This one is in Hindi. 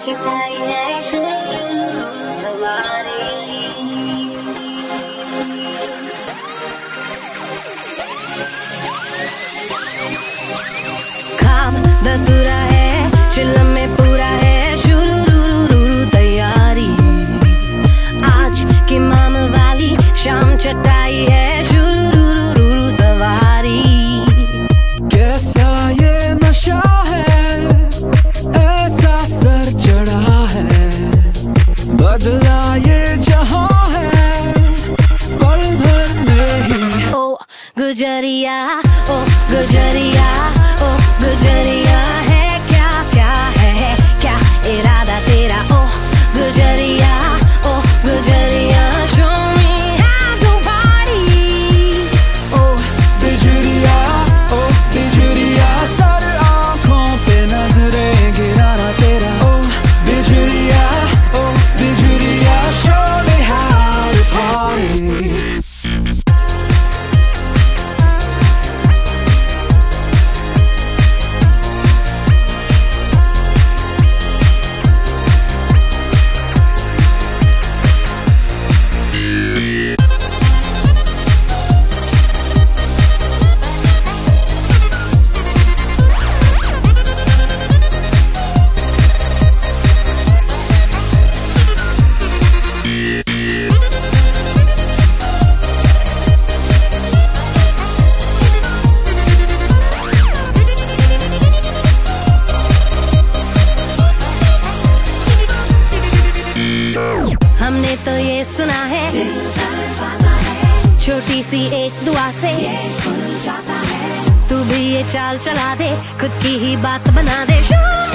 चुकाई है सवारी। खाब अधूरा है, चिल्लम में पूरा है, शुरू तैयारी। आज की माम वाली शाम चटाई है, शुरू सवारी। कैसा ये नशा है, ऐसा सर चढ़ा है, बदला ये जहां है पल भर में ही। ओ गुजरिया, ओ गुजरिया, ओ गुजरिया है क्या, क्या है क्या इरादा तेरा। ओ गुजरिया, ओ गुजरिया, show me how to party। ओ बिजुरिया, ओ बिजुरिया, सर आंखों पे नजरें गिराना तेरा। ओ बिजुरिया, ओ बिजुरिया, show me how to party। हमने तो ये सुना है, छोटी सी एक दुआ से तू भी ये चाल चला दे, खुद की ही बात बना दे।